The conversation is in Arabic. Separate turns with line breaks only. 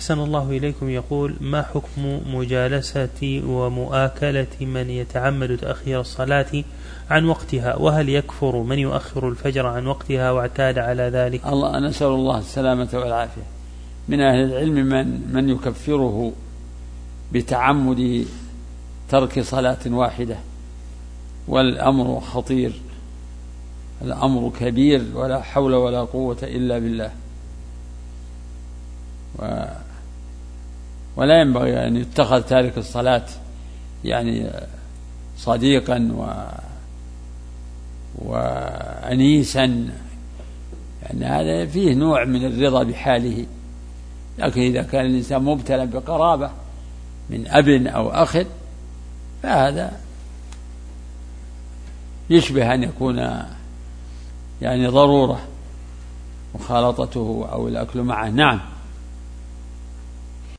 أحسن الله إليكم، يقول: ما حكم مجالسة ومؤاكلة من يتعمد تأخير الصلاة عن وقتها؟ وهل يكفر من يؤخر الفجر عن وقتها واعتاد على ذلك؟
الله نسأل الله السلامة والعافية. من أهل العلم من يكفره بتعمد ترك صلاة واحدة، والأمر خطير، الأمر كبير، ولا حول ولا قوة إلا بالله. ولا ينبغي أن يتخذ تارك الصلاة يعني صديقا وأنيسا، يعني هذا فيه نوع من الرضا بحاله. لكن إذا كان الإنسان مبتلى بقرابة من أب أو أخ فهذا يشبه أن يكون يعني ضرورة مخالطته أو الأكل معه. نعم.